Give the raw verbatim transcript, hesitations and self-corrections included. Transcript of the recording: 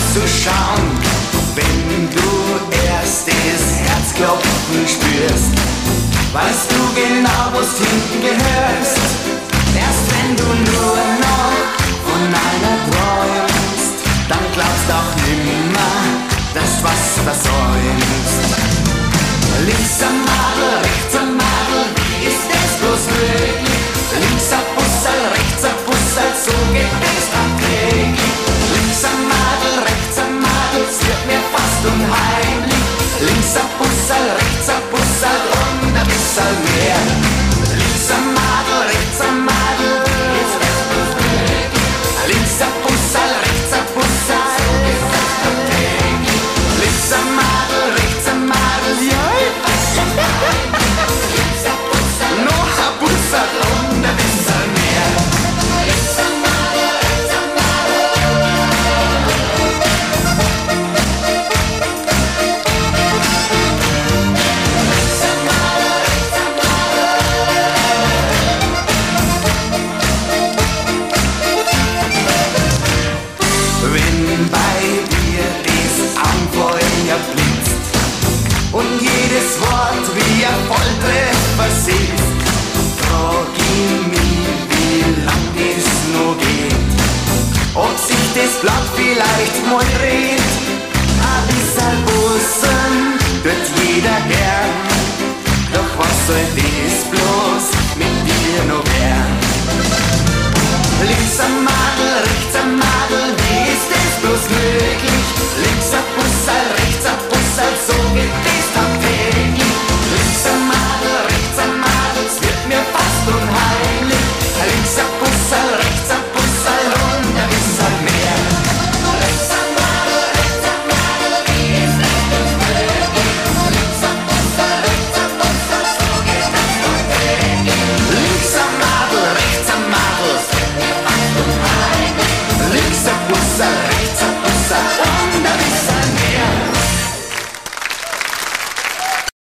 anzuschauen, wenn du erst das Herzklopfen spürst, weißt du genau, wo's hinten gehörst. Erst wenn du nur noch von einer träumst, dann glaubst auch nimmer, dass was versäumst. Links am Madel, rechts am Madel, wie ist es bloß möglich? Links am Bussel, rechts am Bussel, so geht es am Krieg. Links am Madel, rechts am Madel, es wird mir fast unheimlich. Links am Bussel, rechts am Bussel und ein bisschen mehr. Links am Madel, rechts am Madel, ist es bloß möglich? Links am Bussel, rechts am Bussel, so geht es am Krieg. Links am Madel, rechts am Madel, ja. Noch ein Bussel und ein bisschen mehr. Links am Madel, rechts am Madel. Links am Madel, rechts am Madel. Wenn bei dir das Augenfeuer blitzt und jedes Wort wie ein Volltreffer sitzt, frag ich mich, wie lang es noch geht, ob sich das Blatt vielleicht mal dreht. Ein bisschen Bussen tut jeder gern, doch was soll das bloß mit dir noch werden? Links am Madel, rechts am Madel,